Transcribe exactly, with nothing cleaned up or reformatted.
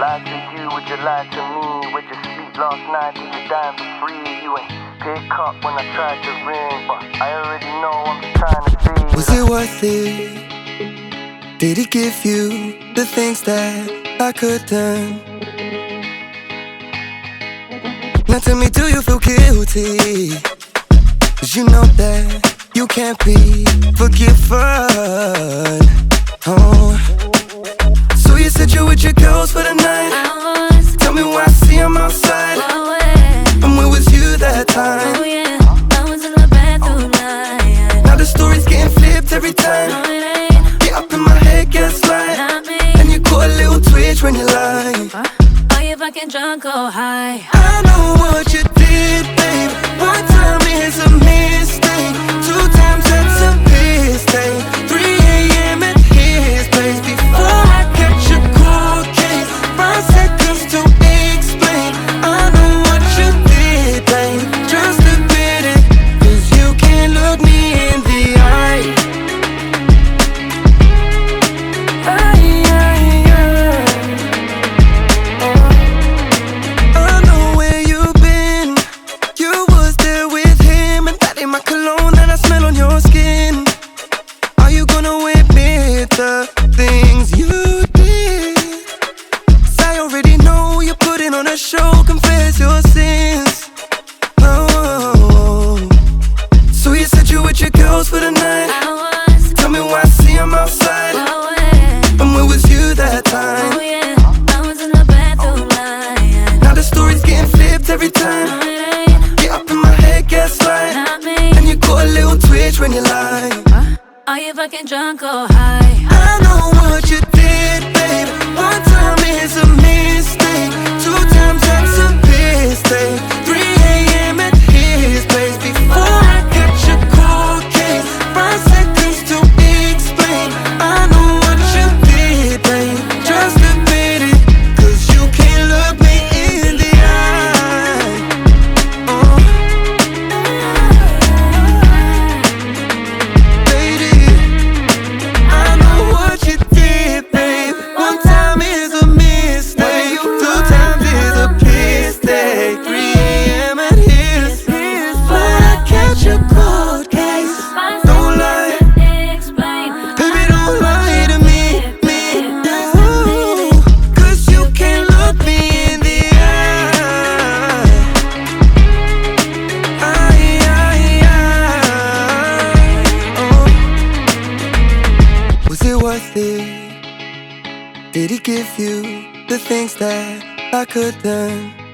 Lie to you, would you lie to me? Would you sleep last night? Did you die for free? You ain't pick up when I tried to ring, but I already know I'm just trying to see. Was it worth it? Did he give you the things that I couldn't? Now tell me, do you feel guilty? Cause you know that you can't be forgiven. Oh, so you said you with your girls for the night. I was. Tell me why I see I'm outside. Oh, yeah. And where was you that time? Oh, yeah. I was in the bathroom lying. Now the story's getting flipped every time. No, it ain't. Get up in my head, gaslight. Not me. And you caught a little twitch when you lie. Huh? Are you fucking drunk or high? I know what you did, babe. One time is a mistake. Two times that's a mistake. three a m at his place. Before I catch a cold case, five seconds to explain. I know what you did, babe. Just admit it, cause you can't look me in the eye. Aye, aye, aye. I know where you've been. You was there with him, and that ain't my cologne that I smell on your skin. Are you gonna admit the things you did? 'Cause I already know you're putting on a show. Confess your sins. Oh, so you said you with your girls for the night. I was. Tell me why I see I'm outside. Oh, yeah. And where was you that time? Oh, yeah. I was in the bathroom lying. Now the story's getting flipped every No, time. it ain't. Get up in my head, gaslight. Not me. And you caught a little twitch when you lie. Huh? Are you fucking drunk or high? I know what you did, babe. One time is a mistake. Two times that's a mistake. three a m at his place. Before I catch a cold case, five seconds to explain. I know what you did, babe. Just admit it, cause you can't look me in the eye. Oh, lady, I know what you did, babe. One time is a mistake. Two times is a mistake. three a m at his place. When I catch a cold case, don't lie. Explain. Baby, don't lie to me, me, you. Cause you can't look me in the eye. Aye, aye, aye. Oh. Was it worth it? Did he give you the things that I couldn't?